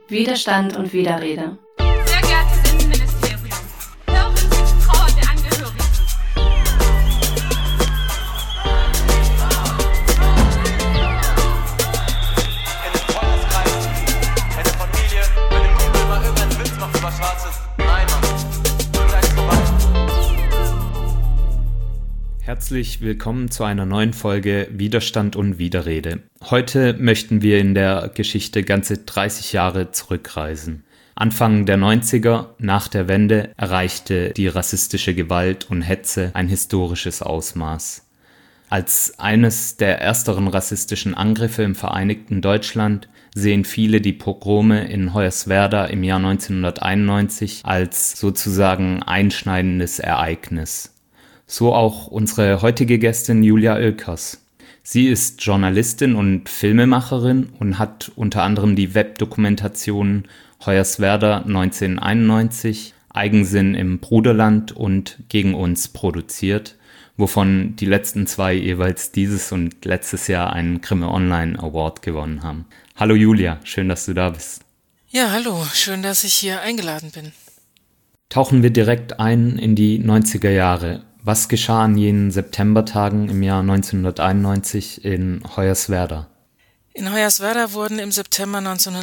Widerstand und Widerrede. Sehr geehrtes Innenministerium, hören Sie die Trauer der Angehörigen. In den Freundeskreis, in der Familie, wenn ein Kumpel mal irgendeinen Witz macht über Schwarzes. Nein, Mann, gleich vorbei. Herzlich willkommen zu einer neuen Folge Widerstand und Widerrede. Heute möchten wir in der Geschichte ganze 30 Jahre zurückreisen. Anfang der 90er, nach der Wende, erreichte die rassistische Gewalt und Hetze ein historisches Ausmaß. Als eines der ersteren rassistischen Angriffe im Vereinigten Deutschland sehen viele die Pogrome in Hoyerswerda im Jahr 1991 als sozusagen einschneidendes Ereignis. So auch unsere heutige Gästin Julia Oelkers. Sie ist Journalistin und Filmemacherin und hat unter anderem die Webdokumentationen Hoyerswerda 1991, Eigensinn im Bruderland und Gegen uns produziert, wovon die letzten zwei jeweils dieses und letztes Jahr einen Grimme Online Award gewonnen haben. Hallo Julia, schön, dass du da bist. Ja, hallo, schön, dass ich hier eingeladen bin. Tauchen wir direkt ein in die 90er Jahre. Was geschah an jenen Septembertagen im Jahr 1991 in Hoyerswerda? In Hoyerswerda wurden im September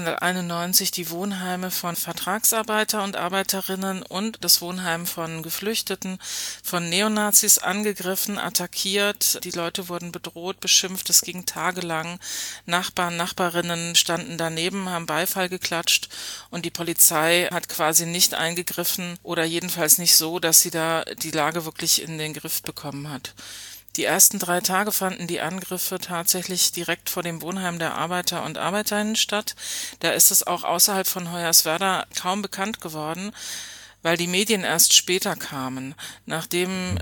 1991 die Wohnheime von Vertragsarbeiter und Arbeiterinnen und das Wohnheim von Geflüchteten von Neonazis angegriffen, attackiert. Die Leute wurden bedroht, beschimpft. Es ging tagelang. Nachbarn, Nachbarinnen standen daneben, haben Beifall geklatscht und die Polizei hat quasi nicht eingegriffen oder jedenfalls nicht so, dass sie da die Lage wirklich in den Griff bekommen hat. Die ersten 3 Tage fanden die Angriffe tatsächlich direkt vor dem Wohnheim der Arbeiter und Arbeiterinnen statt. Da ist es auch außerhalb von Hoyerswerda kaum bekannt geworden, weil die Medien erst später kamen. Nachdem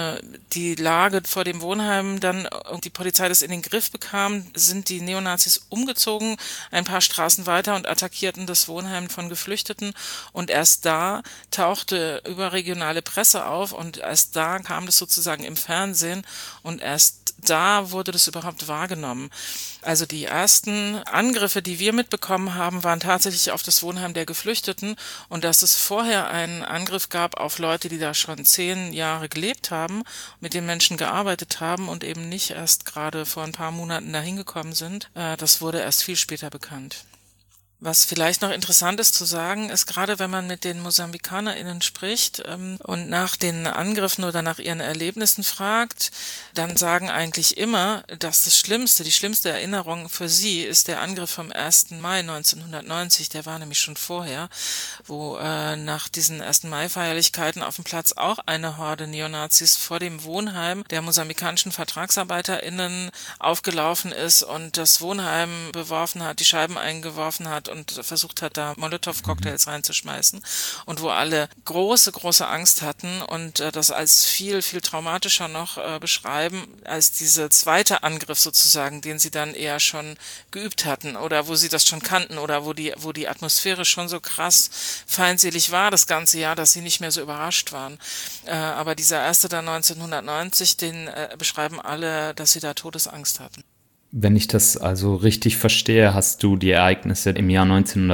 die Lage vor dem Wohnheim dann die Polizei das in den Griff bekam, sind die Neonazis umgezogen, ein paar Straßen weiter und attackierten das Wohnheim von Geflüchteten. Und erst da tauchte überregionale Presse auf und erst da kam das sozusagen im Fernsehen und erst da wurde das überhaupt wahrgenommen. Also die ersten Angriffe, die wir mitbekommen haben, waren tatsächlich auf das Wohnheim der Geflüchteten und dass es vorher einen Angriff gab auf Leute, die da schon 10 Jahre gelebt haben, mit den Menschen gearbeitet haben und eben nicht erst gerade vor ein paar Monaten dahin gekommen sind. Das wurde erst viel später bekannt. Was vielleicht noch interessant ist zu sagen, ist gerade, wenn man mit den MosambikanerInnen spricht und nach den Angriffen oder nach ihren Erlebnissen fragt, dann sagen eigentlich immer, dass die schlimmste Erinnerung für sie ist der Angriff vom 1. Mai 1990, der war nämlich schon vorher, wo nach diesen 1. Mai-Feierlichkeiten auf dem Platz auch eine Horde Neonazis vor dem Wohnheim der mosambikanischen VertragsarbeiterInnen aufgelaufen ist und das Wohnheim beworfen hat, die Scheiben eingeworfen hat und versucht hat, da Molotow-Cocktails reinzuschmeißen und wo alle große Angst hatten und das als viel traumatischer noch beschreiben als dieser zweite Angriff sozusagen, den sie dann eher schon geübt hatten oder wo sie das schon kannten oder wo die Atmosphäre schon so krass feindselig war das ganze Jahr, dass sie nicht mehr so überrascht waren. Aber dieser erste da 1990, den beschreiben alle, dass sie da Todesangst hatten. Wenn ich das also richtig verstehe, hast du die Ereignisse im Jahr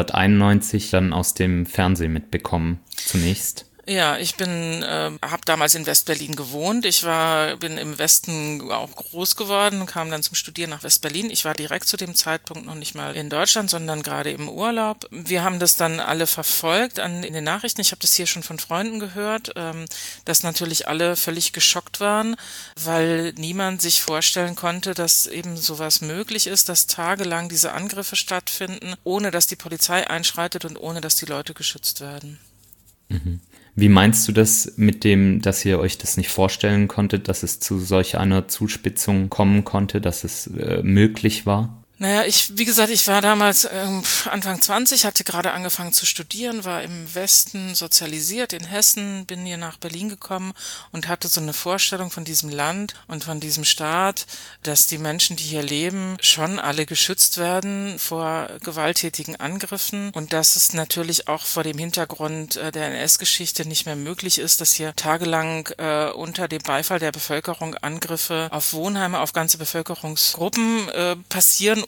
1991 dann aus dem Fernsehen mitbekommen, zunächst? Ja, ich habe damals in West-Berlin gewohnt. Bin im Westen auch groß geworden, kam dann zum Studieren nach West-Berlin. Ich war direkt zu dem Zeitpunkt noch nicht mal in Deutschland, sondern gerade im Urlaub. Wir haben das dann alle verfolgt in den Nachrichten. Ich habe das hier schon von Freunden gehört, dass natürlich alle völlig geschockt waren, weil niemand sich vorstellen konnte, dass eben sowas möglich ist, dass tagelang diese Angriffe stattfinden, ohne dass die Polizei einschreitet und ohne dass die Leute geschützt werden. Mhm. Wie meinst du das mit dem, dass ihr euch das nicht vorstellen konntet, dass es zu solch einer Zuspitzung kommen konnte, dass es möglich war? Naja, wie gesagt, ich war damals Anfang 20, hatte gerade angefangen zu studieren, war im Westen sozialisiert, in Hessen, bin hier nach Berlin gekommen und hatte so eine Vorstellung von diesem Land und von diesem Staat, dass die Menschen, die hier leben, schon alle geschützt werden vor gewalttätigen Angriffen und dass es natürlich auch vor dem Hintergrund der NS-Geschichte nicht mehr möglich ist, dass hier tagelang unter dem Beifall der Bevölkerung Angriffe auf Wohnheime, auf ganze Bevölkerungsgruppen passieren,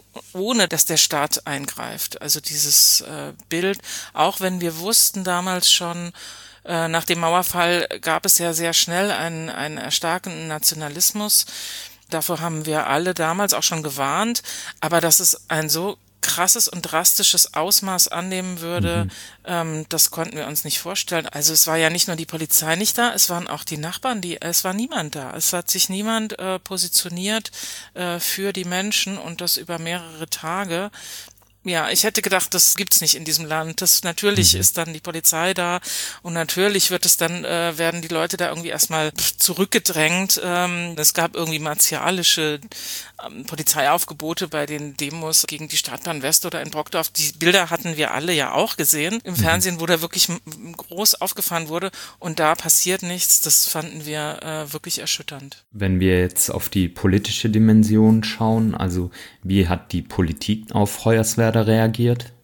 ohne dass der Staat eingreift. Also dieses Bild, auch wenn wir wussten damals schon, nach dem Mauerfall gab es ja sehr schnell einen erstarkenden Nationalismus. Davor haben wir alle damals auch schon gewarnt. Aber dass es ein so krasses und drastisches Ausmaß annehmen würde, das konnten wir uns nicht vorstellen. Also es war ja nicht nur die Polizei nicht da, es waren auch die Nachbarn, es war niemand da. Es hat sich niemand positioniert für die Menschen und das über mehrere Tage. Ja, ich hätte gedacht, das gibt's nicht in diesem Land. Das natürlich ist dann die Polizei da und natürlich wird es dann werden die Leute da irgendwie erstmal zurückgedrängt. Es gab irgendwie martialische Polizeiaufgebote bei den Demos gegen die Stadtbahn West oder in Brockdorf. Die Bilder hatten wir alle ja auch gesehen im Fernsehen, wo da wirklich groß aufgefahren wurde und da passiert nichts. Das fanden wir wirklich erschütternd. Wenn wir jetzt auf die politische Dimension schauen, also wie hat die Politik auf Hoyerswerda reagiert?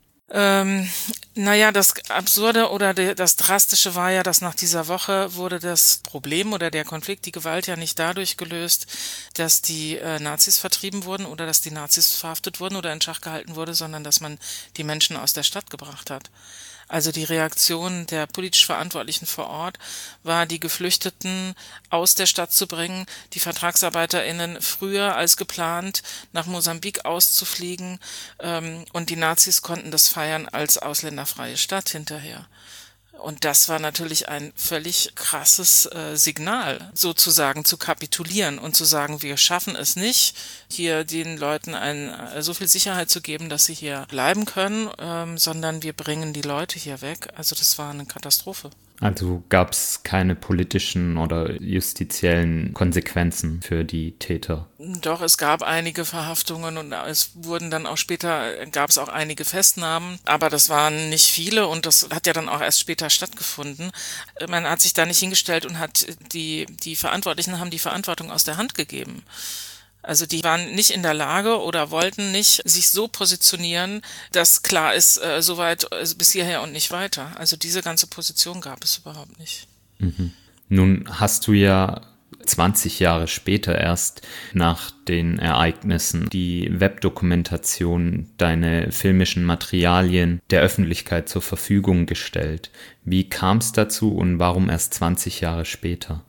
Naja, das Absurde oder das Drastische war ja, dass nach dieser Woche wurde das Problem oder der Konflikt, die Gewalt ja nicht dadurch gelöst, dass die Nazis vertrieben wurden oder dass die Nazis verhaftet wurden oder in Schach gehalten wurde, sondern dass man die Menschen aus der Stadt gebracht hat. Also die Reaktion der politisch Verantwortlichen vor Ort war, die Geflüchteten aus der Stadt zu bringen, die VertragsarbeiterInnen früher als geplant nach Mosambik auszufliegen, und die Nazis konnten das feiern als ausländerfreie Stadt hinterher. Und das war natürlich ein völlig krasses Signal, sozusagen zu kapitulieren und zu sagen, wir schaffen es nicht, hier den Leuten so viel Sicherheit zu geben, dass sie hier bleiben können, sondern wir bringen die Leute hier weg. Also das war eine Katastrophe. Also gab es keine politischen oder justiziellen Konsequenzen für die Täter? Doch, es gab einige Verhaftungen und es wurden dann auch später, gab es auch einige Festnahmen, aber das waren nicht viele und das hat ja dann auch erst später stattgefunden. Man hat sich da nicht hingestellt und hat die Verantwortlichen haben die Verantwortung aus der Hand gegeben. Also die waren nicht in der Lage oder wollten nicht sich so positionieren, dass klar ist, soweit bis hierher und nicht weiter. Also diese ganze Position gab es überhaupt nicht. Nun hast du ja 20 Jahre später erst nach den Ereignissen die Webdokumentation, deine filmischen Materialien der Öffentlichkeit zur Verfügung gestellt. Wie kam es dazu und warum erst 20 Jahre später?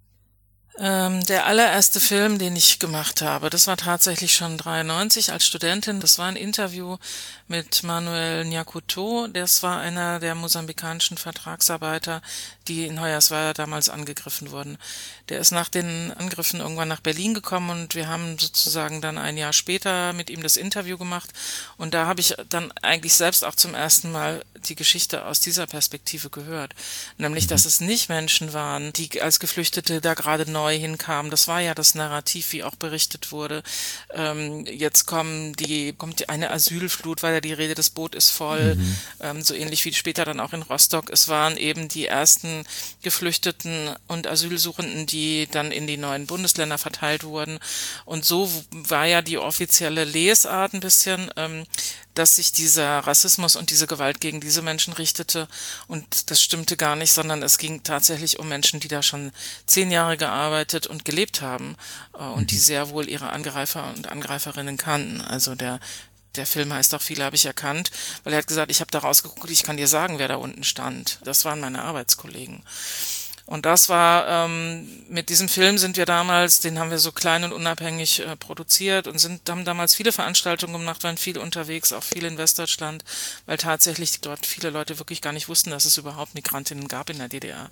Der allererste Film, den ich gemacht habe, das war tatsächlich schon 1993 als Studentin. Das war ein Interview mit Manuel Nyakuto. Das war einer der mosambikanischen Vertragsarbeiter, die in Hoyerswerda damals angegriffen wurden. Der ist nach den Angriffen irgendwann nach Berlin gekommen und wir haben sozusagen dann ein Jahr später mit ihm das Interview gemacht. Und da habe ich dann eigentlich selbst auch zum ersten Mal die Geschichte aus dieser Perspektive gehört. Nämlich, dass es nicht Menschen waren, die als Geflüchtete da gerade neu hinkamen. Das war ja das Narrativ, wie auch berichtet wurde. Jetzt kommt eine Asylflut, weil ja die Rede, das Boot ist voll. So ähnlich wie später dann auch in Rostock. Es waren eben die ersten Geflüchteten und Asylsuchenden, die dann in die neuen Bundesländer verteilt wurden. Und so war ja die offizielle Lesart ein bisschen, dass sich dieser Rassismus und diese Gewalt gegen diese Menschen richtete. Und das stimmte gar nicht, sondern es ging tatsächlich um Menschen, die da schon 10 Jahre gearbeitet und gelebt haben und die sehr wohl ihre Angreifer und Angreiferinnen kannten. Also der Film heißt auch Viele habe ich erkannt, weil er hat gesagt, ich habe da rausgeguckt, ich kann dir sagen, wer da unten stand. Das waren meine Arbeitskollegen. Und das war, mit diesem Film sind wir damals, den haben wir so klein und unabhängig produziert und haben damals viele Veranstaltungen gemacht, waren viel unterwegs, auch viel in Westdeutschland, weil tatsächlich dort viele Leute wirklich gar nicht wussten, dass es überhaupt Migrantinnen gab in der DDR.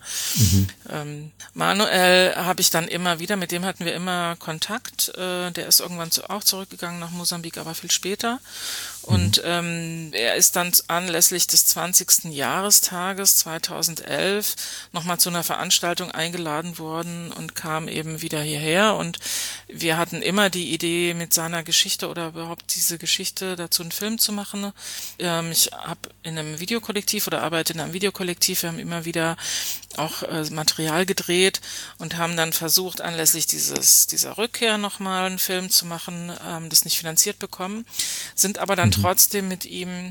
Manuel habe ich dann immer wieder, mit dem hatten wir immer Kontakt, der ist irgendwann auch zurückgegangen nach Mosambik, aber viel später. Und er ist dann anlässlich des 20. Jahrestages 2011 nochmal zu einer Veranstaltung eingeladen worden und kam eben wieder hierher. Und wir hatten immer die Idee, mit seiner Geschichte oder überhaupt diese Geschichte dazu einen Film zu machen. Ich habe in einem Videokollektiv oder arbeite in einem Videokollektiv. Wir haben immer wieder auch Material gedreht und haben dann versucht, anlässlich dieser Rückkehr nochmal einen Film zu machen, das nicht finanziert bekommen, sind aber dann trotzdem mit ihm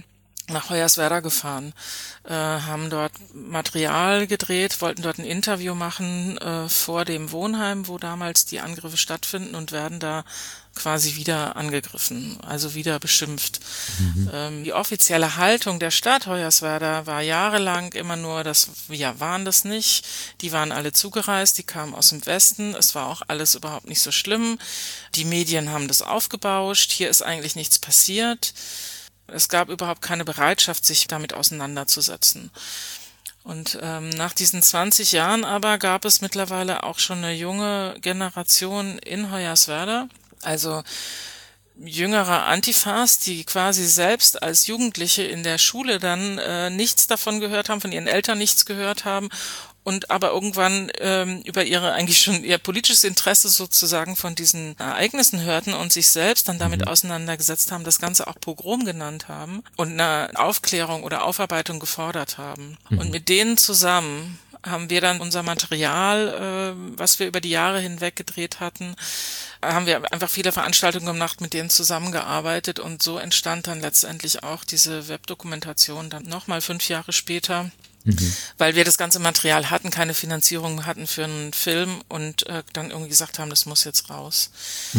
nach Hoyerswerda gefahren, haben dort Material gedreht, wollten dort ein Interview machen vor dem Wohnheim, wo damals die Angriffe stattfinden, und werden da quasi wieder angegriffen, also wieder beschimpft. Die offizielle Haltung der Stadt Hoyerswerda war jahrelang immer nur, dass wir waren das nicht, die waren alle zugereist, die kamen aus dem Westen, es war auch alles überhaupt nicht so schlimm, die Medien haben das aufgebauscht, hier ist eigentlich nichts passiert. Es gab überhaupt keine Bereitschaft, sich damit auseinanderzusetzen. Und nach diesen 20 Jahren aber gab es mittlerweile auch schon eine junge Generation in Hoyerswerda, also jüngere Antifas, die quasi selbst als Jugendliche in der Schule dann nichts davon gehört haben, von ihren Eltern nichts gehört haben, und aber irgendwann über ihr politisches Interesse sozusagen von diesen Ereignissen hörten und sich selbst dann damit auseinandergesetzt haben, das Ganze auch Pogrom genannt haben und eine Aufklärung oder Aufarbeitung gefordert haben. Und mit denen zusammen haben wir dann unser Material, was wir über die Jahre hinweg gedreht hatten, haben wir einfach viele Veranstaltungen gemacht, mit denen zusammengearbeitet, und so entstand dann letztendlich auch diese Webdokumentation dann nochmal 5 Jahre später. Weil wir das ganze Material hatten, keine Finanzierung hatten für einen Film und dann irgendwie gesagt haben, das muss jetzt raus.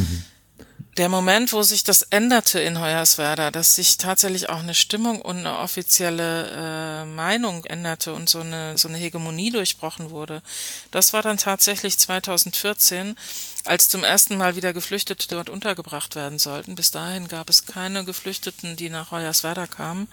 Der Moment, wo sich das änderte in Hoyerswerda, dass sich tatsächlich auch eine Stimmung und eine offizielle Meinung änderte und so eine Hegemonie durchbrochen wurde, das war dann tatsächlich 2014, als zum ersten Mal wieder Geflüchtete dort untergebracht werden sollten. Bis dahin gab es keine Geflüchteten, die nach Hoyerswerda kamen.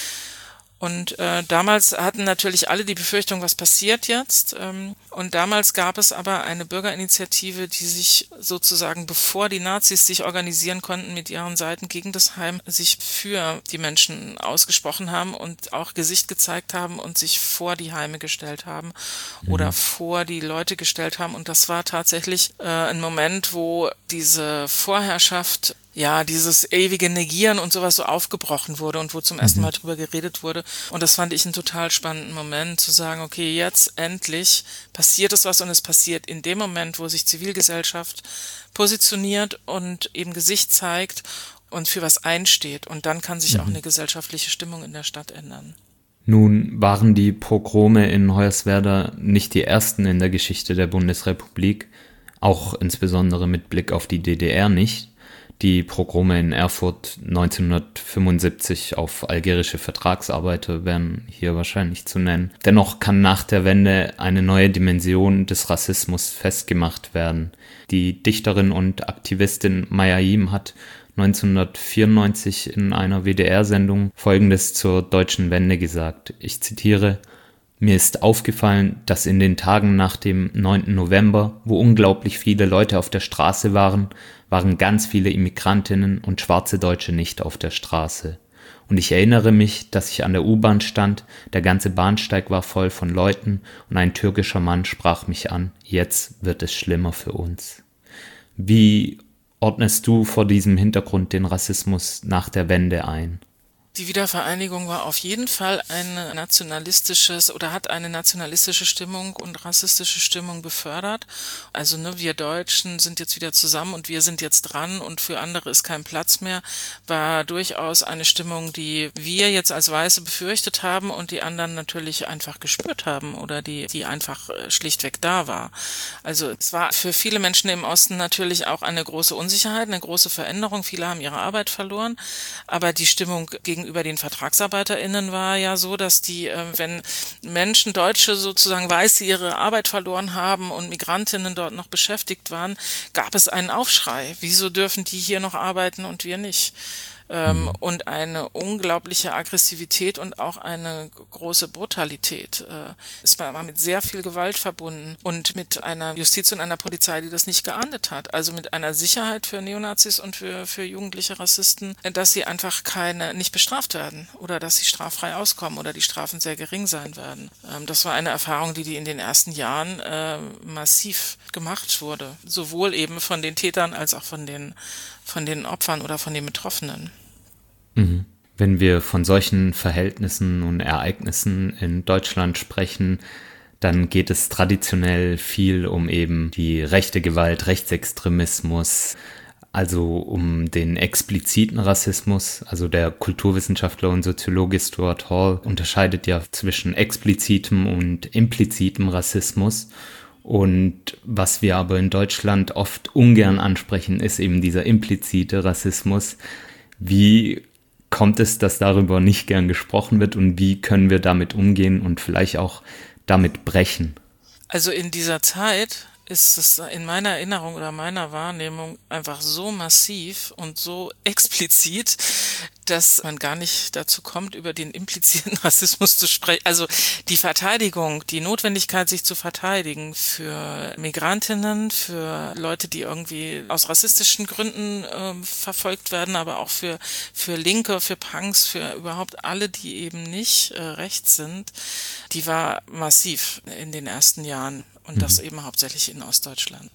Und damals hatten natürlich alle die Befürchtung, was passiert jetzt. Und damals gab es aber eine Bürgerinitiative, die sich sozusagen, bevor die Nazis sich organisieren konnten mit ihren Seiten gegen das Heim, sich für die Menschen ausgesprochen haben und auch Gesicht gezeigt haben und sich vor die Heime gestellt haben oder vor die Leute gestellt haben. Und das war tatsächlich ein Moment, wo diese Vorherrschaft, ja, dieses ewige Negieren und sowas so aufgebrochen wurde und wo zum ersten Mal drüber geredet wurde. Und das fand ich einen total spannenden Moment, zu sagen, okay, jetzt endlich passiert es was, und es passiert in dem Moment, wo sich Zivilgesellschaft positioniert und eben Gesicht zeigt und für was einsteht. Und dann kann sich auch eine gesellschaftliche Stimmung in der Stadt ändern. Nun waren die Pogrome in Hoyerswerda nicht die ersten in der Geschichte der Bundesrepublik, auch insbesondere mit Blick auf die DDR nicht. Die Pogrome in Erfurt 1975 auf algerische Vertragsarbeiter wären hier wahrscheinlich zu nennen. Dennoch kann nach der Wende eine neue Dimension des Rassismus festgemacht werden. Die Dichterin und Aktivistin Maya Jim hat 1994 in einer WDR-Sendung Folgendes zur deutschen Wende gesagt. Ich zitiere: Mir ist aufgefallen, dass in den Tagen nach dem 9. November, wo unglaublich viele Leute auf der Straße waren ganz viele Immigrantinnen und schwarze Deutsche nicht auf der Straße. Und ich erinnere mich, dass ich an der U-Bahn stand, der ganze Bahnsteig war voll von Leuten und ein türkischer Mann sprach mich an: Jetzt wird es schlimmer für uns. Wie ordnest du vor diesem Hintergrund den Rassismus nach der Wende ein? Die Wiedervereinigung war auf jeden Fall ein nationalistisches oder hat eine nationalistische Stimmung und rassistische Stimmung befördert. Also wir Deutschen sind jetzt wieder zusammen und wir sind jetzt dran und für andere ist kein Platz mehr, war durchaus eine Stimmung, die wir jetzt als Weiße befürchtet haben und die anderen natürlich einfach gespürt haben oder die einfach schlichtweg da war. Also es war für viele Menschen im Osten natürlich auch eine große Unsicherheit, eine große Veränderung. Viele haben ihre Arbeit verloren, aber die Stimmung gegenüber den VertragsarbeiterInnen war ja so, dass wenn Menschen, Deutsche sozusagen Weiße ihre Arbeit verloren haben und Migrantinnen dort noch beschäftigt waren, gab es einen Aufschrei. Wieso dürfen die hier noch arbeiten und wir nicht? Und eine unglaubliche Aggressivität und auch eine große Brutalität. Es war mit sehr viel Gewalt verbunden und mit einer Justiz und einer Polizei, die das nicht geahndet hat. Also mit einer Sicherheit für Neonazis und für jugendliche Rassisten, dass sie einfach nicht bestraft werden oder dass sie straffrei auskommen oder die Strafen sehr gering sein werden. Das war eine Erfahrung, die in den ersten Jahren massiv gemacht wurde. Sowohl eben von den Tätern als auch von den Opfern oder von den Betroffenen. Wenn wir von solchen Verhältnissen und Ereignissen in Deutschland sprechen, dann geht es traditionell viel um eben die rechte Gewalt, Rechtsextremismus, also um den expliziten Rassismus. Also der Kulturwissenschaftler und Soziologe Stuart Hall unterscheidet ja zwischen explizitem und implizitem Rassismus. Und was wir aber in Deutschland oft ungern ansprechen, ist eben dieser implizite Rassismus. Wie kommt es, dass darüber nicht gern gesprochen wird und wie können wir damit umgehen und vielleicht auch damit brechen? Also in dieser Zeit ist es in meiner Erinnerung oder meiner Wahrnehmung einfach so massiv und so explizit, dass man gar nicht dazu kommt, über den impliziten Rassismus zu sprechen. Also die Verteidigung, die Notwendigkeit, sich zu verteidigen für Migrantinnen, für Leute, die irgendwie aus rassistischen Gründen verfolgt werden, aber auch für Linke, für Punks, für überhaupt alle, die eben nicht rechts sind, die war massiv in den ersten Jahren. Und das eben hauptsächlich in Ostdeutschland.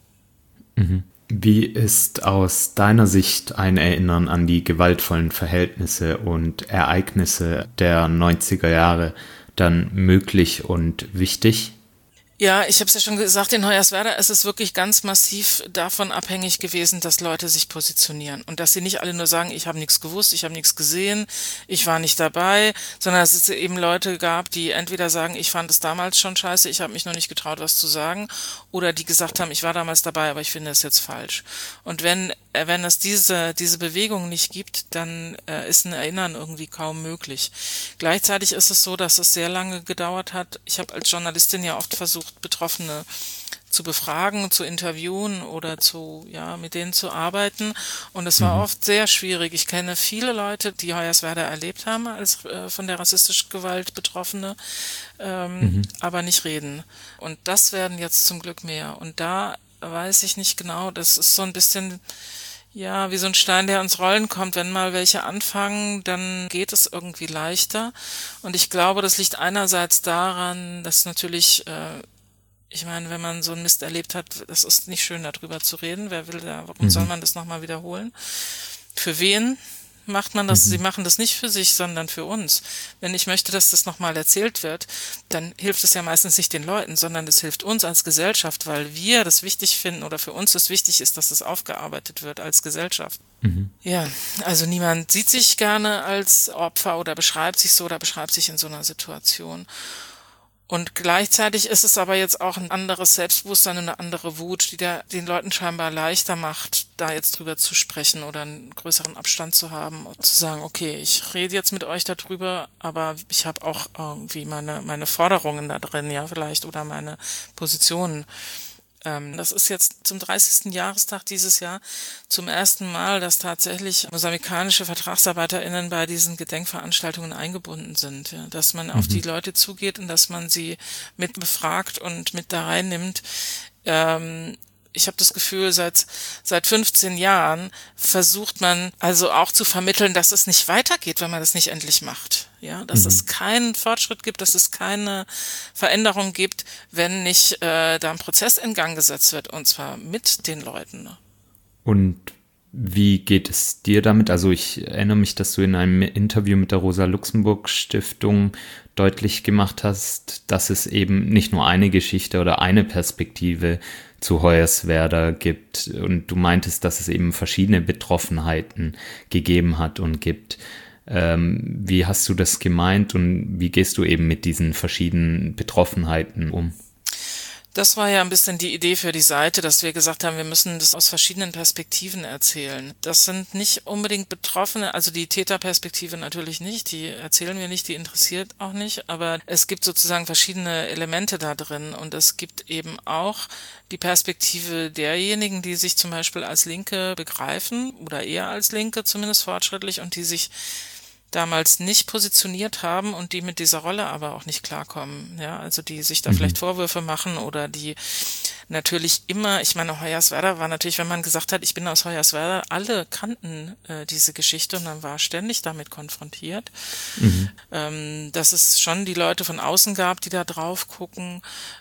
Wie ist aus deiner Sicht ein Erinnern an die gewaltvollen Verhältnisse und Ereignisse der 90er Jahre dann möglich und wichtig? Ja, ich habe es ja schon gesagt, in Hoyerswerda ist es wirklich ganz massiv davon abhängig gewesen, dass Leute sich positionieren und dass sie nicht alle nur sagen, ich habe nichts gewusst, ich habe nichts gesehen, ich war nicht dabei, sondern dass es eben Leute gab, die entweder sagen, ich fand es damals schon scheiße, ich habe mich noch nicht getraut, was zu sagen, oder die gesagt haben, ich war damals dabei, aber ich finde es jetzt falsch. Und wenn es diese Bewegung nicht gibt, dann ist ein Erinnern irgendwie kaum möglich. Gleichzeitig ist es so, dass es sehr lange gedauert hat. Ich habe als Journalistin ja oft versucht, Betroffene zu befragen, zu interviewen oder mit denen zu arbeiten. Und es war oft sehr schwierig. Ich kenne viele Leute, die Hoyerswerda erlebt haben als von der rassistischen Gewalt Betroffene, aber nicht reden. Und das werden jetzt zum Glück mehr. Und da weiß ich nicht genau, das ist so ein bisschen wie so ein Stein, der ins Rollen kommt. Wenn mal welche anfangen, dann geht es irgendwie leichter. Und ich glaube, das liegt einerseits daran, dass natürlich, ich meine, wenn man so einen Mist erlebt hat, das ist nicht schön, darüber zu reden. Warum soll man das nochmal wiederholen? Für wen macht man das? Sie machen das nicht für sich, sondern für uns. Wenn ich möchte, dass das nochmal erzählt wird, dann hilft es ja meistens nicht den Leuten, sondern es hilft uns als Gesellschaft, weil wir das wichtig finden oder für uns das wichtig ist, dass es aufgearbeitet wird als Gesellschaft. Ja, also niemand sieht sich gerne als Opfer oder beschreibt sich so oder beschreibt sich in so einer Situation. Und gleichzeitig ist es aber jetzt auch ein anderes Selbstbewusstsein und eine andere Wut, die den Leuten scheinbar leichter macht, da jetzt drüber zu sprechen oder einen größeren Abstand zu haben und zu sagen, okay, ich rede jetzt mit euch darüber, aber ich habe auch irgendwie meine Forderungen da drin, ja vielleicht, oder meine Positionen. Das ist jetzt zum 30. Jahrestag dieses Jahr zum ersten Mal, dass tatsächlich mosambikanische VertragsarbeiterInnen bei diesen Gedenkveranstaltungen eingebunden sind, ja, dass man auf die Leute zugeht und dass man sie mit befragt und mit da reinnimmt. Ich habe das Gefühl, seit 15 Jahren versucht man also auch zu vermitteln, dass es nicht weitergeht, wenn man das nicht endlich macht. Ja, dass es keinen Fortschritt gibt, dass es keine Veränderung gibt, wenn nicht da ein Prozess in Gang gesetzt wird, und zwar mit den Leuten. Und wie geht es dir damit? Also ich erinnere mich, dass du in einem Interview mit der Rosa-Luxemburg-Stiftung deutlich gemacht hast, dass es eben nicht nur eine Geschichte oder eine Perspektive zu Hoyerswerda gibt. Und du meintest, dass es eben verschiedene Betroffenheiten gegeben hat und gibt. Wie hast du das gemeint und wie gehst du eben mit diesen verschiedenen Betroffenheiten um? Das war ja ein bisschen die Idee für die Seite, dass wir gesagt haben, wir müssen das aus verschiedenen Perspektiven erzählen. Das sind nicht unbedingt Betroffene, also die Täterperspektive natürlich nicht, die erzählen wir nicht, die interessiert auch nicht, aber es gibt sozusagen verschiedene Elemente da drin und es gibt eben auch die Perspektive derjenigen, die sich zum Beispiel als Linke begreifen oder eher als Linke, zumindest fortschrittlich, und die sich damals nicht positioniert haben und die mit dieser Rolle aber auch nicht klarkommen, ja, also die sich da vielleicht Vorwürfe machen oder die natürlich immer, ich meine, Hoyerswerda war natürlich, wenn man gesagt hat, ich bin aus Hoyerswerda, alle kannten diese Geschichte und man war ständig damit konfrontiert, dass es schon die Leute von außen gab, die da drauf gucken,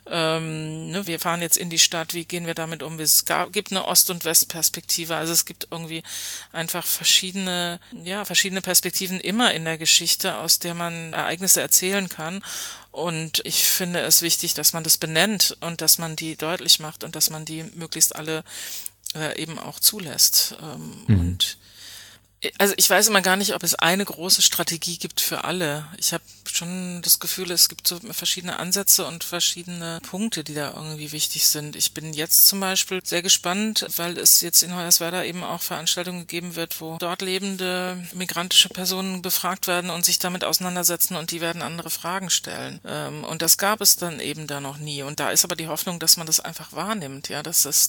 wir fahren jetzt in die Stadt, wie gehen wir damit um? Es gibt eine Ost- und Westperspektive, also es gibt irgendwie einfach verschiedene Perspektiven immer in der Geschichte, aus der man Ereignisse erzählen kann. Und ich finde es wichtig, dass man das benennt und dass man die deutlich macht und dass man die möglichst alle eben auch zulässt. Und also ich weiß immer gar nicht, ob es eine große Strategie gibt für alle. Ich habe schon das Gefühl, es gibt so verschiedene Ansätze und verschiedene Punkte, die da irgendwie wichtig sind. Ich bin jetzt zum Beispiel sehr gespannt, weil es jetzt in Hoyerswerda eben auch Veranstaltungen gegeben wird, wo dort lebende migrantische Personen befragt werden und sich damit auseinandersetzen und die werden andere Fragen stellen. Und das gab es dann eben da noch nie. Und da ist aber die Hoffnung, dass man das einfach wahrnimmt, ja, dass es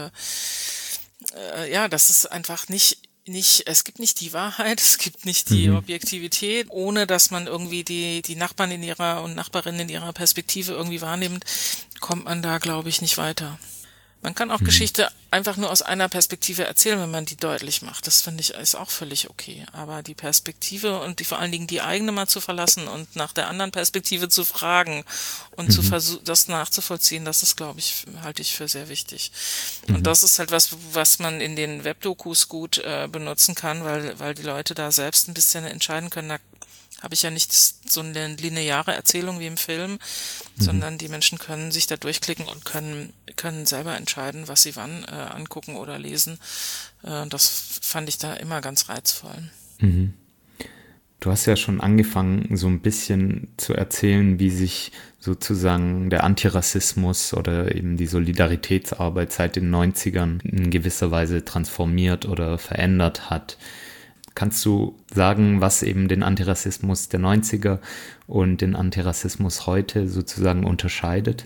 dass es einfach es gibt nicht die Wahrheit, es gibt nicht die Objektivität, ohne dass man irgendwie die Nachbarn und Nachbarinnen in ihrer Perspektive irgendwie wahrnimmt, kommt man da, glaube ich, nicht weiter. Man kann auch Geschichte einfach nur aus einer Perspektive erzählen, wenn man die deutlich macht. Das finde ich ist auch völlig okay. Aber die Perspektive und vor allen Dingen die eigene mal zu verlassen und nach der anderen Perspektive zu fragen und zu versuchen, das nachzuvollziehen, das ist, glaube ich, halte ich für sehr wichtig. Und das ist halt was man in den Webdokus gut benutzen kann, weil die Leute da selbst ein bisschen entscheiden können. Da habe ich ja nicht so eine lineare Erzählung wie im Film, sondern die Menschen können sich da durchklicken und können selber entscheiden, was sie wann angucken oder lesen. Das fand ich da immer ganz reizvoll. Du hast ja schon angefangen, so ein bisschen zu erzählen, wie sich sozusagen der Antirassismus oder eben die Solidaritätsarbeit seit den 90ern in gewisser Weise transformiert oder verändert hat. Kannst du sagen, was eben den Antirassismus der 90er und den Antirassismus heute sozusagen unterscheidet?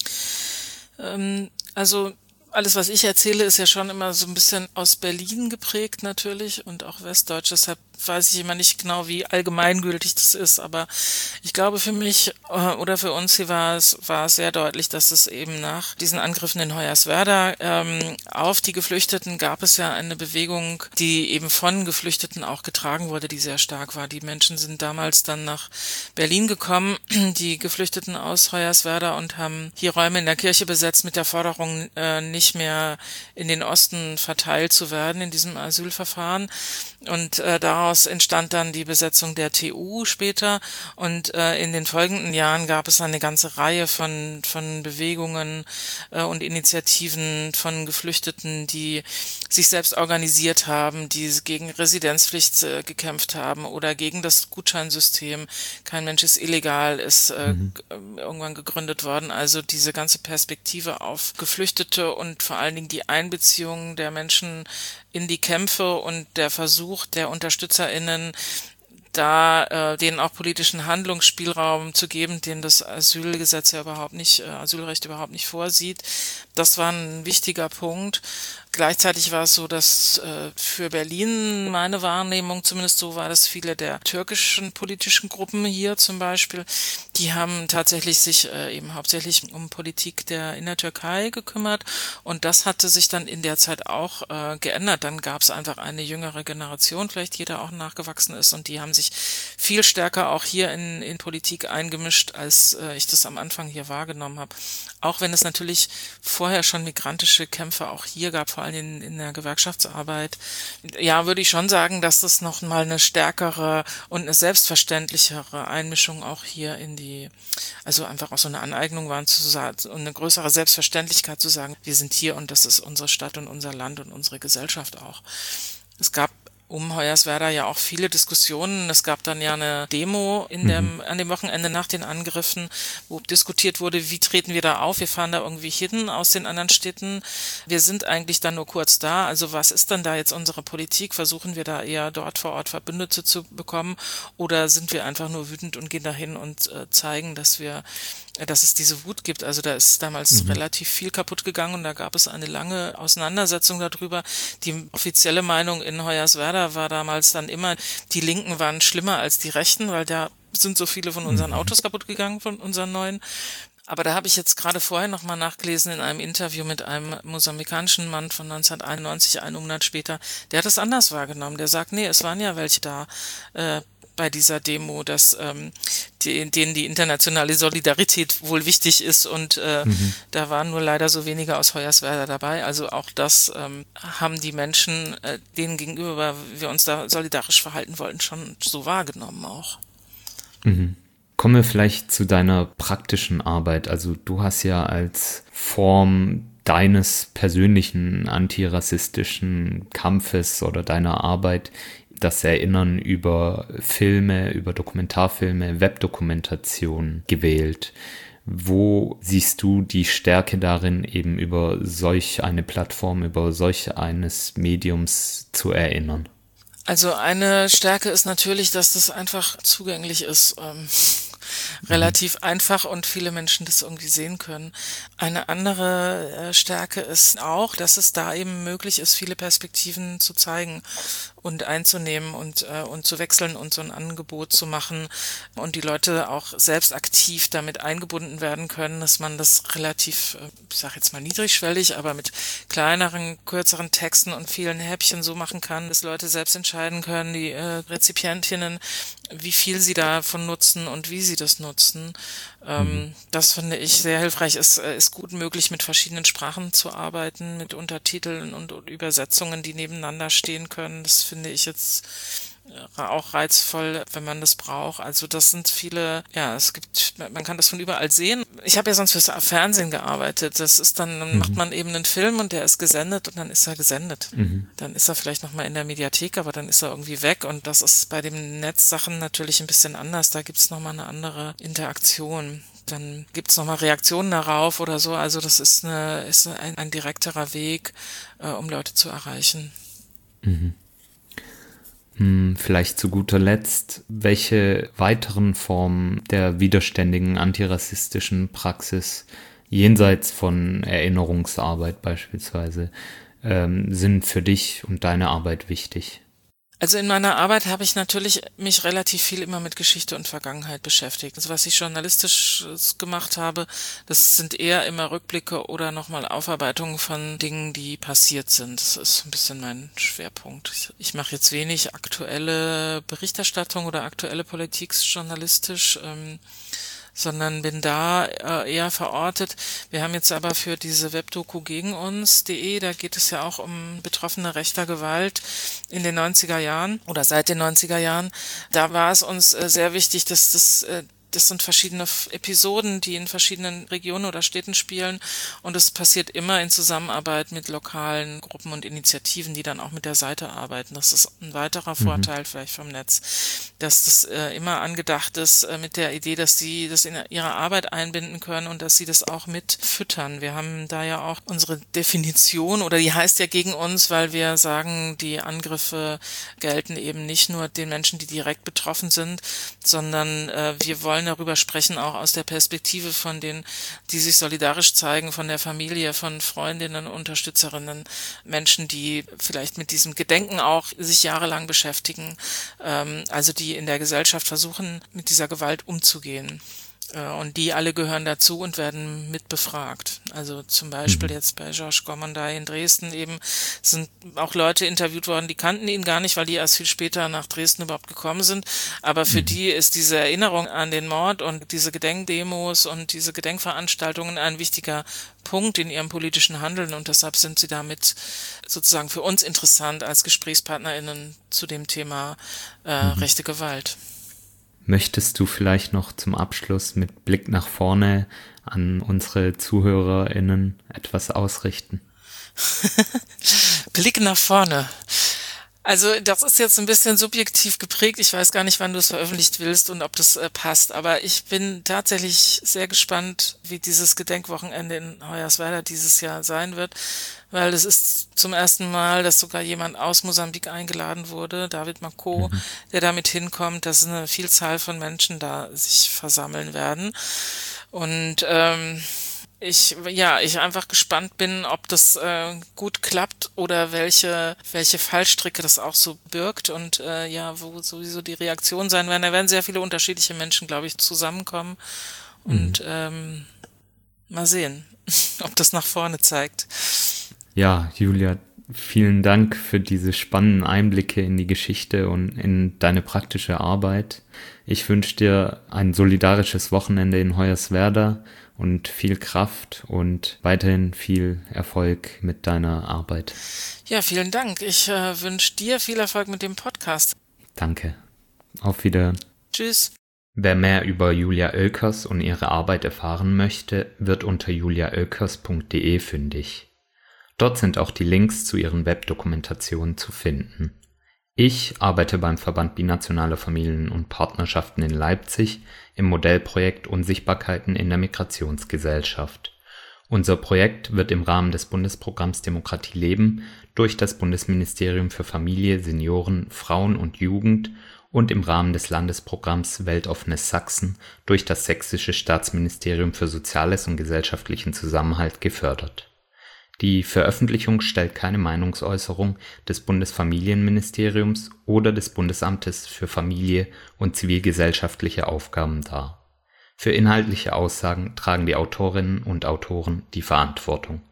Also alles, was ich erzähle, ist ja schon immer so ein bisschen aus Berlin geprägt natürlich und auch westdeutsch. Deshalb weiß ich immer nicht genau, wie allgemeingültig das ist. Aber ich glaube, für mich oder für uns hier war es sehr deutlich, dass es eben nach diesen Angriffen in Hoyerswerda auf die Geflüchteten gab es ja eine Bewegung, die eben von Geflüchteten auch getragen wurde, die sehr stark war. Die Menschen sind damals dann nach Berlin gekommen, die Geflüchteten aus Hoyerswerda, und haben hier Räume in der Kirche besetzt mit der Forderung, nicht mehr in den Osten verteilt zu werden in diesem Asylverfahren. Und daraus entstand dann die Besetzung der TU später. Und in den folgenden Jahren gab es eine ganze Reihe von Bewegungen und Initiativen von Geflüchteten, die sich selbst organisiert haben, die gegen Residenzpflicht gekämpft haben oder gegen das Gutscheinsystem. Kein Mensch ist illegal, ist irgendwann gegründet worden. Also diese ganze Perspektive auf Geflüchtete und vor allen Dingen die Einbeziehung der Menschen in die Kämpfe und der Versuch der UnterstützerInnen, da denen auch politischen Handlungsspielraum zu geben, den das Asylrecht überhaupt nicht vorsieht. Das war ein wichtiger Punkt. Gleichzeitig war es so, dass für Berlin meine Wahrnehmung zumindest so war, dass viele der türkischen politischen Gruppen hier zum Beispiel, die haben tatsächlich sich eben hauptsächlich um Politik in der Türkei gekümmert, und das hatte sich dann in der Zeit auch geändert. Dann gab es einfach eine jüngere Generation, vielleicht jeder auch nachgewachsen ist, und die haben sich viel stärker auch hier in Politik eingemischt, als ich das am Anfang hier wahrgenommen habe. Auch wenn es natürlich vorher schon migrantische Kämpfe auch hier gab, vor allem in der Gewerkschaftsarbeit. Ja, würde ich schon sagen, dass das noch mal eine stärkere und eine selbstverständlichere Einmischung auch hier also einfach auch so eine Aneignung war, und eine größere Selbstverständlichkeit zu sagen, wir sind hier und das ist unsere Stadt und unser Land und unsere Gesellschaft auch. Es gab um Hoyerswerda ja auch viele Diskussionen. Es gab dann ja eine Demo an dem Wochenende nach den Angriffen, wo diskutiert wurde, wie treten wir da auf? Wir fahren da irgendwie hin aus den anderen Städten. Wir sind eigentlich dann nur kurz da. Also was ist dann da jetzt unsere Politik? Versuchen wir da eher dort vor Ort Verbündete zu bekommen, oder sind wir einfach nur wütend und gehen dahin und zeigen, dass es diese Wut gibt? Also da ist damals relativ viel kaputt gegangen, und da gab es eine lange Auseinandersetzung darüber. Die offizielle Meinung in Hoyerswerda war damals dann immer, die Linken waren schlimmer als die Rechten, weil da sind so viele von unseren Autos kaputt gegangen, von unseren neuen. Aber da habe ich jetzt gerade vorher nochmal nachgelesen in einem Interview mit einem mosambikanischen Mann von 1991, einen Monat später. Der hat es anders wahrgenommen. Der sagt, nee, es waren ja welche da, bei dieser Demo, dass denen die internationale Solidarität wohl wichtig ist, und da waren nur leider so wenige aus Hoyerswerda dabei. Also auch das haben die Menschen, denen gegenüber wir uns da solidarisch verhalten wollten, schon so wahrgenommen auch. Kommen wir vielleicht zu deiner praktischen Arbeit. Also du hast ja als Form deines persönlichen antirassistischen Kampfes oder deiner Arbeit das Erinnern über Filme, über Dokumentarfilme, Webdokumentation gewählt. Wo siehst du die Stärke darin, eben über solch eine Plattform, über solch eines Mediums zu erinnern? Also eine Stärke ist natürlich, dass das einfach zugänglich ist. Relativ einfach und viele Menschen das irgendwie sehen können. Eine andere Stärke ist auch, dass es da eben möglich ist, viele Perspektiven zu zeigen und einzunehmen und zu wechseln und so ein Angebot zu machen und die Leute auch selbst aktiv damit eingebunden werden können, dass man das relativ, ich sage jetzt mal niedrigschwellig, aber mit kleineren, kürzeren Texten und vielen Häppchen so machen kann, dass Leute selbst entscheiden können, die Rezipientinnen, wie viel sie davon nutzen und wie sie das nutzen. Das finde ich sehr hilfreich. Es ist gut möglich, mit verschiedenen Sprachen zu arbeiten, mit Untertiteln und Übersetzungen, die nebeneinander stehen können. Das finde ich jetzt auch reizvoll, wenn man das braucht. Also das sind viele, man kann das von überall sehen. Ich habe ja sonst fürs Fernsehen gearbeitet. Das ist dann macht man eben einen Film und der ist gesendet und dann ist er gesendet. Dann ist er vielleicht nochmal in der Mediathek, aber dann ist er irgendwie weg und das ist bei den Netzsachen natürlich ein bisschen anders. Da gibt's nochmal eine andere Interaktion. Dann gibt's nochmal Reaktionen darauf oder so. Also das ist ein direkterer Weg, um Leute zu erreichen. Vielleicht zu guter Letzt, welche weiteren Formen der widerständigen antirassistischen Praxis jenseits von Erinnerungsarbeit beispielsweise sind für dich und deine Arbeit wichtig? Also in meiner Arbeit habe ich natürlich mich relativ viel immer mit Geschichte und Vergangenheit beschäftigt. Also was ich journalistisch gemacht habe, das sind eher immer Rückblicke oder nochmal Aufarbeitungen von Dingen, die passiert sind. Das ist ein bisschen mein Schwerpunkt. Ich mache jetzt wenig aktuelle Berichterstattung oder aktuelle Politik journalistisch, sondern bin da eher verortet. Wir haben jetzt aber für diese Webdoku gegen uns.de, da geht es ja auch um Betroffene rechter Gewalt in den 90er Jahren oder seit den 90er Jahren. Da war es uns sehr wichtig, dass das sind verschiedene Episoden, die in verschiedenen Regionen oder Städten spielen und es passiert immer in Zusammenarbeit mit lokalen Gruppen und Initiativen, die dann auch mit der Seite arbeiten. Das ist ein weiterer Vorteil vielleicht vom Netz, dass das immer angedacht ist mit der Idee, dass sie das in ihre Arbeit einbinden können und dass sie das auch mit füttern. Wir haben da ja auch unsere Definition oder die heißt ja gegen uns, weil wir sagen, die Angriffe gelten eben nicht nur den Menschen, die direkt betroffen sind, sondern wir wollen darüber sprechen, auch aus der Perspektive von denen, die sich solidarisch zeigen, von der Familie, von Freundinnen, Unterstützerinnen, Menschen, die vielleicht mit diesem Gedenken auch sich jahrelang beschäftigen, also die in der Gesellschaft versuchen, mit dieser Gewalt umzugehen. Und die alle gehören dazu und werden mit befragt. Also zum Beispiel jetzt bei Georges Gormanday in Dresden eben sind auch Leute interviewt worden, die kannten ihn gar nicht, weil die erst viel später nach Dresden überhaupt gekommen sind. Aber für die ist diese Erinnerung an den Mord und diese Gedenkdemos und diese Gedenkveranstaltungen ein wichtiger Punkt in ihrem politischen Handeln und deshalb sind sie damit sozusagen für uns interessant als GesprächspartnerInnen zu dem Thema rechte Gewalt. Möchtest du vielleicht noch zum Abschluss mit Blick nach vorne an unsere ZuhörerInnen etwas ausrichten? Blick nach vorne. Also das ist jetzt ein bisschen subjektiv geprägt. Ich weiß gar nicht, wann du es veröffentlicht willst und ob das passt. Aber ich bin tatsächlich sehr gespannt, wie dieses Gedenkwochenende in Hoyerswerda dieses Jahr sein wird. Weil es ist zum ersten Mal, dass sogar jemand aus Mosambik eingeladen wurde, David Mako, der damit hinkommt, dass eine Vielzahl von Menschen da sich versammeln werden. Und ich einfach gespannt bin, ob das gut klappt oder welche Fallstricke das auch so birgt und wo sowieso die Reaktionen sein werden. Da werden sehr viele unterschiedliche Menschen, glaube ich, zusammenkommen und mal sehen, ob das nach vorne zeigt. Ja, Julia, vielen Dank für diese spannenden Einblicke in die Geschichte und in deine praktische Arbeit. Ich wünsche dir ein solidarisches Wochenende in Hoyerswerda und viel Kraft und weiterhin viel Erfolg mit deiner Arbeit. Ja, vielen Dank. Ich wünsche dir viel Erfolg mit dem Podcast. Danke. Auf Wiedersehen. Tschüss. Wer mehr über Julia Oelkers und ihre Arbeit erfahren möchte, wird unter juliaoelkers.de fündig. Dort sind auch die Links zu ihren Webdokumentationen zu finden. Ich arbeite beim Verband Binationaler Familien und Partnerschaften in Leipzig im Modellprojekt Unsichtbarkeiten in der Migrationsgesellschaft. Unser Projekt wird im Rahmen des Bundesprogramms Demokratie leben durch das Bundesministerium für Familie, Senioren, Frauen und Jugend und im Rahmen des Landesprogramms Weltoffenes Sachsen durch das Sächsische Staatsministerium für Soziales und gesellschaftlichen Zusammenhalt gefördert. Die Veröffentlichung stellt keine Meinungsäußerung des Bundesfamilienministeriums oder des Bundesamtes für Familie und zivilgesellschaftliche Aufgaben dar. Für inhaltliche Aussagen tragen die Autorinnen und Autoren die Verantwortung.